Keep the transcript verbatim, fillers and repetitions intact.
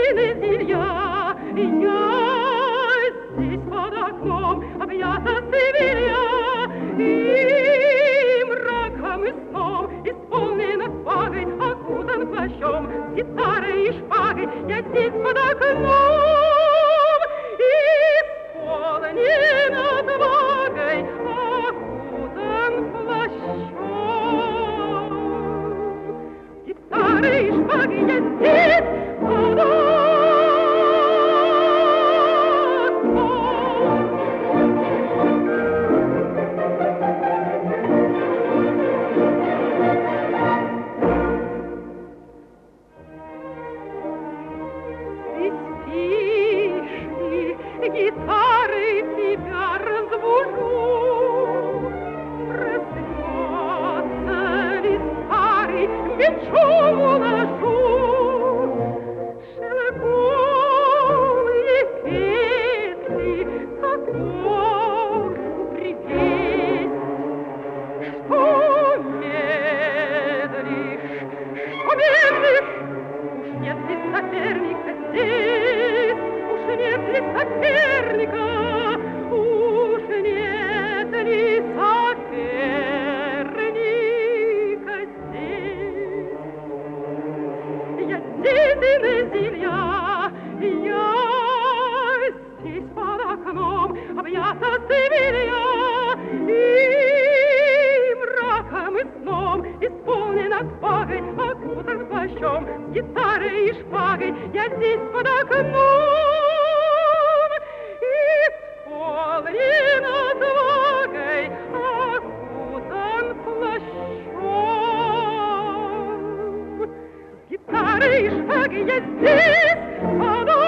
десятины зелья. Я здесь под окном объята Севилья, и мраком и сном исполнена влагой, окутан плащом, с гитарой и шпагой. Я здесь под окном, исполнен отвагой, окутан плащом. С гитарой и шпагой я здесь под окном. Гитары тебя разбужу, проснется ли старый, мечом уложу. Шелковые песни, как можно привезть, что медлишь, что медлишь, уж нет ли соперника здесь, уж нет ли соперника, уж нет ли соперника здесь. Я здесь и на зелья, я здесь под окном объята Севилья, и мраком и сном исполнен отвагой, окутан плащом, гитарой и шпагой. Я здесь под окном, исполнен отвагой, окутан плащом. С гитарой и шпагой я здесь под окном.